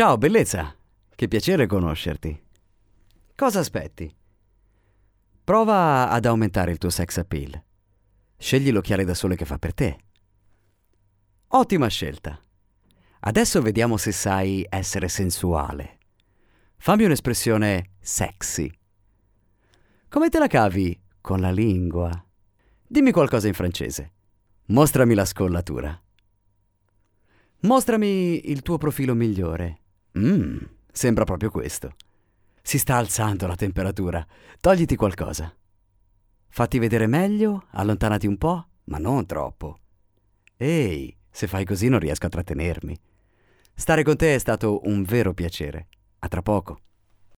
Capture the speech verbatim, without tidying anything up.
Ciao, bellezza. Che piacere conoscerti. Cosa aspetti? Prova ad aumentare il tuo sex appeal. Scegli l'occhiale da sole che fa per te. Ottima scelta. Adesso vediamo se sai essere sensuale. Fammi un'espressione sexy. Come te la cavi con la lingua? Dimmi qualcosa in francese. Mostrami la scollatura. Mostrami il tuo profilo migliore. Mmm, sembra proprio questo. Si sta alzando la temperatura. Togliti qualcosa. Fatti vedere meglio, allontanati un po', ma non troppo. Ehi, se fai così non riesco a trattenermi. Stare con te è stato un vero piacere. A tra poco.